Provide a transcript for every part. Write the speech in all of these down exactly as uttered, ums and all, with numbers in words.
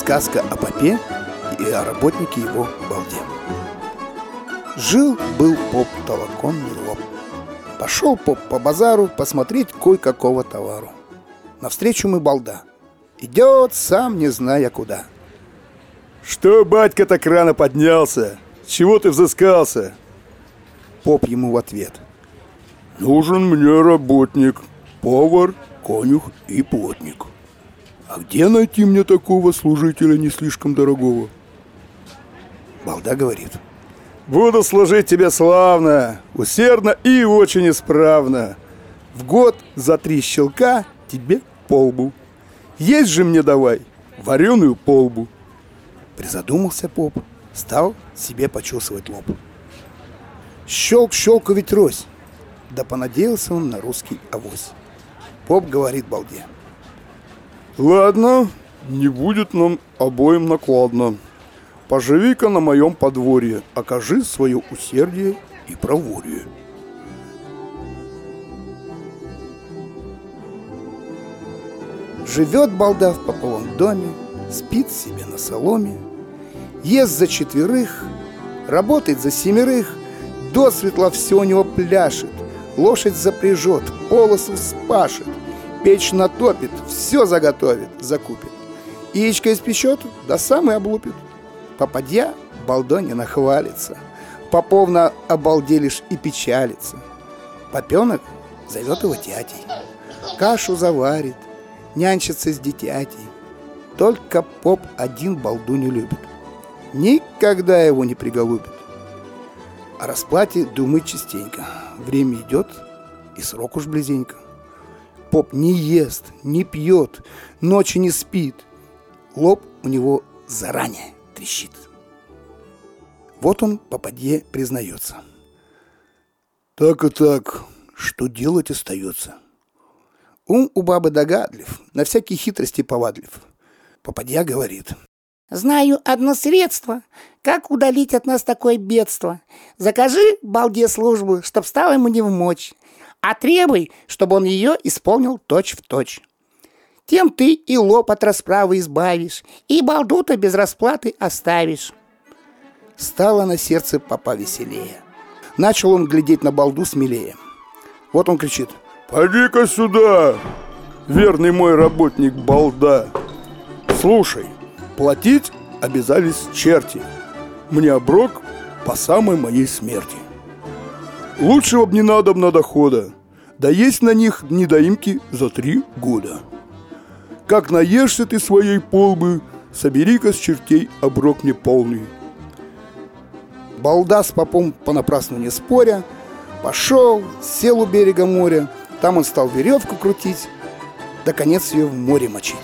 Сказка о попе и о работнике его балде. Жил-был поп толоконный лоб. Пошел поп по базару посмотреть кое-какого товару. Навстречу ему балда. Идет, сам не зная куда. «Что, батька, так рано поднялся? Чего ты взыскался?» Поп ему в ответ. «Нужен мне работник, повар, конюх и плотник. А где найти мне такого служителя не слишком дорогого?» Балда говорит. «Буду служить тебе славно, усердно и очень исправно. В год за три щелка тебе полбу. Есть же мне давай вареную полбу». Призадумался поп, стал себе почесывать лоб. Щелк-щелку ведь рось. Да понадеялся он на русский авось. Поп говорит балде. «Ладно, не будет нам обоим накладно. Поживи-ка на моем подворье, окажи свое усердие и проворие». Живет балда в поповом доме, спит себе на соломе, ест за четверых, работает за семерых, досветла все у него пляшет, лошадь запряжет, полосу спашет, печь натопит, все заготовит, закупит. Яичко испечет, да сам и облупит. Попадья балдой не нахвалится, поповна обалде лишь и печалится. Попенок зовет его тятей, кашу заварит, нянчится с дитятей. Только поп один балду не любит, никогда его не приголубит. О расплате думает частенько. Время идет, и срок уж близенько. Поп не ест, не пьет, ночи не спит. Лоб у него заранее трещит. Вот он попадье признается. «Так и так, что делать остается? Ум у бабы догадлив, на всякие хитрости повадлив». Попадья говорит. «Знаю одно средство, как удалить от нас такое бедство. Закажи балде службу, чтоб стало ему невмочь, а требуй, чтобы он ее исполнил точь-в-точь. Тем ты и лоб от расправы избавишь, и балду-то без расплаты оставишь». Стало на сердце попа веселее. Начал он глядеть на балду смелее. Вот он кричит. «Поди-ка сюда, верный мой работник балда. Слушай, платить обязались черти. Мне оброк по самой моей смерти. Лучшего б не надобно дохода, да есть на них недоимки за три года. Как наешься ты своей полбы, собери-ка с чертей оброк мне полный». Балда с попом понапрасну не споря пошел, сел у берега моря. Там он стал веревку крутить, да конец ее в море мочить.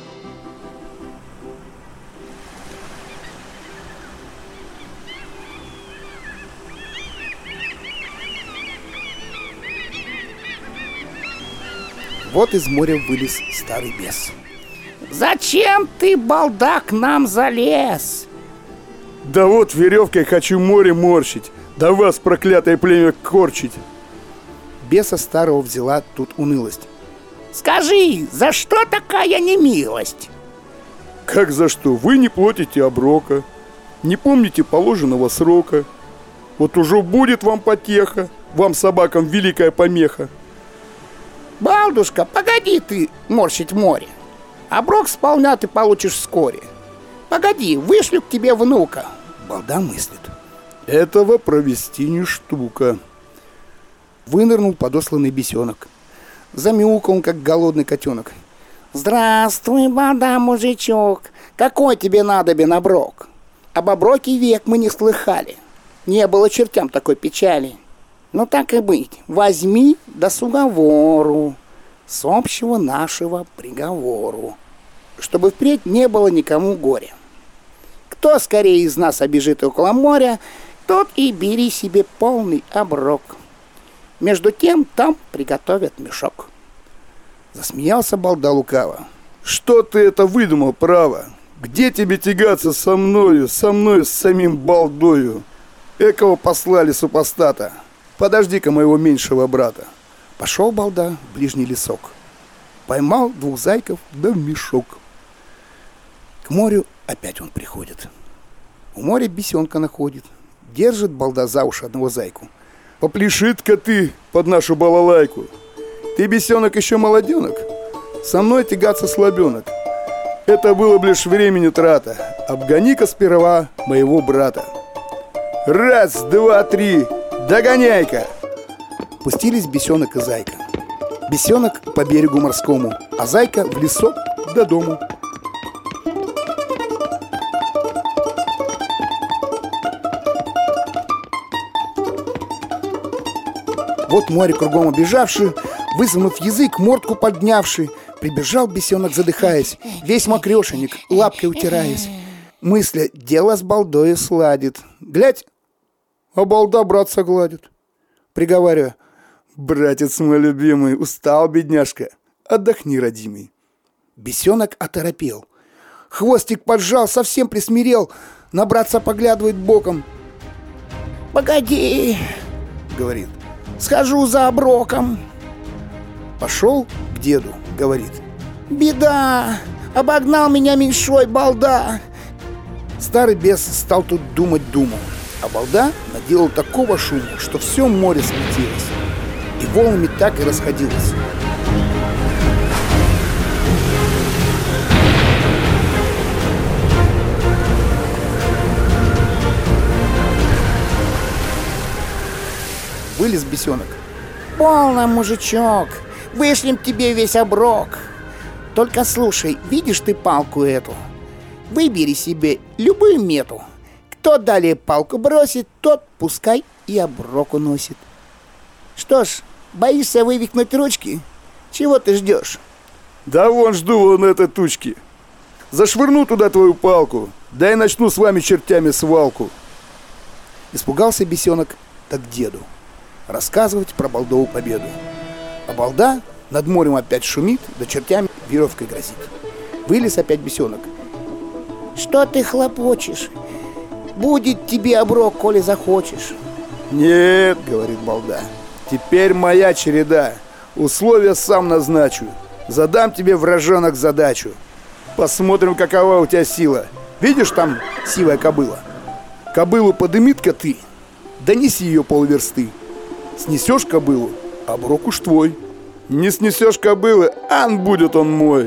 Вот из моря вылез старый бес. «Зачем ты, балда, к нам залез?» «Да вот веревкой хочу море морщить, да вас, проклятое племя, корчить». Беса старого взяла тут унылость. «Скажи, за что такая немилость?» «Как за что? Вы не платите оброка, не помните положенного срока. Вот уже будет вам потеха, вам, собакам, великая помеха». «Балдушка, погоди ты морщить море. Оброк сполна ты получишь вскоре. Погоди, вышлю к тебе внука». Балда мыслит. «Этого провести не штука». Вынырнул подосланный бесенок. Замяукал он, как голодный котенок. «Здравствуй, балда, мужичок. Какой тебе надобен оброк? Об оброке век мы не слыхали. Не было чертям такой печали. Ну так и быть, возьми да с уговору, с общего нашего приговору, чтобы впредь не было никому горя. Кто скорее из нас обежит около моря, тот и бери себе полный оброк. Между тем там приготовят мешок». Засмеялся балда лукаво. «Что ты это выдумал, право? Где тебе тягаться со мною, со мною, с самим балдою? Экого послали супостата. Подожди-ка моего меньшего брата». Пошел балда в ближний лесок, поймал двух зайков да в мешок. К морю Опять он приходит. У моря бесенка находит. Держит балда за уши одного зайку. Попляши-ка ты под нашу балалайку. Ты, бесенок, еще молоденок. Со мной тягаться слабенок. Это было б лишь времени трата. Обгони-ка сперва моего брата. Раз, два, три, догоняй-ка. Пустились бесенок и зайка. Бесенок по берегу морскому, а зайка в лесок до дому. Вот море кругом обежавши, высунув язык, мордку поднявши, прибежал бесенок, задыхаясь, весь мокрешенек, лапкой утираясь. Мысля, дело с балдою сладит. Глядь, а балда братца гладит. Приговаривая: братец мой любимый, устал, бедняжка, отдохни, родимый. Бесенок оторопел. Хвостик поджал, совсем присмирел, на братца поглядывает боком. «Погоди, — говорит, — схожу за оброком». Пошел к деду, говорит: «Беда! Обогнал меня меньшой балда!» Старый бес стал тут думать-думал, а балда наделал такого шума, что все море сметилось, и волнами так и расходилось. Вылез бесенок. «Полно, мужичок, вышлем тебе весь оброк. Только слушай, видишь ты палку эту? Выбери себе любую мету. Кто далее палку бросит, тот пускай и оброк уносит. Что ж, боишься вывихнуть ручки? Чего ты ждешь?» Да вон жду вон этой тучки. Зашвырну туда твою палку, да и начну с вами чертями свалку. Испугался бесенок, так деду рассказывать про балдову победу. А балда над морем опять шумит, да чертями веревкой грозит. Вылез опять бесенок. «Что ты хлопочешь? Будет тебе оброк, коли захочешь». «Нет, — говорит балда, — теперь моя череда. Условия сам назначу. Задам тебе, вражонок, задачу. Посмотрим, какова у тебя сила. Видишь, там сивая кобыла? Кобылу подымит-ка ты, донеси ее полверсты. Снесешь кобылу, оброк уж твой. Не снесешь кобылы, ан будет он мой».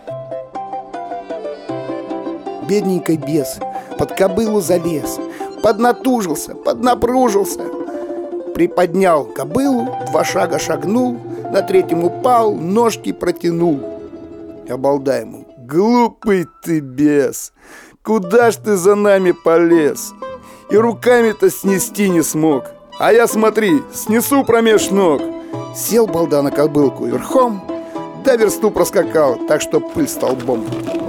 Бедненький бес под кобылу залез, поднатужился, поднапружился. Приподнял кобылу, два шага шагнул, на третьем упал, ножки протянул. А балда ему: «Глупый ты бес, куда ж ты за нами полез? И руками-то снести не смог. А я, смотри, снесу промеж ног». Сел балда на кобылку верхом, да версту проскакал, так что пыль столбом.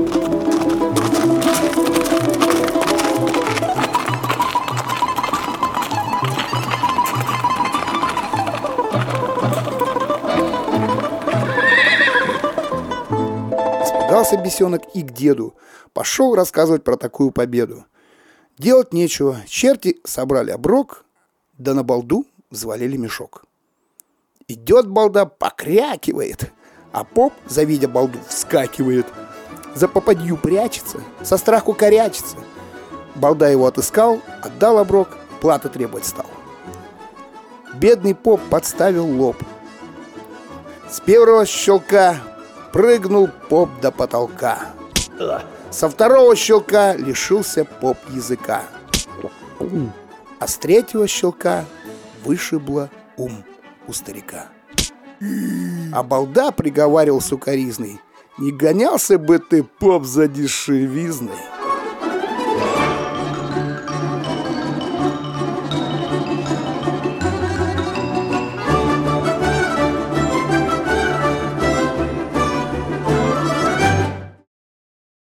Испугался бесенок и к деду. Пошел рассказывать про такую победу. Делать нечего, черти собрали оброк, да на балду взвалили мешок. Идет балда, покрякивает, а поп, завидя балду, вскакивает. За попадью прячется, со страху корячится. Балда его отыскал, отдал оброк, платы требовать стал. Бедный поп подставил лоб. С первого щелка прыгнул поп до потолка. Со второго щелка лишился поп языка. А с третьего щелка вышибло ум у старика. А балда приговаривал сукоризный: «Не гонялся бы ты, поп, за дешевизной».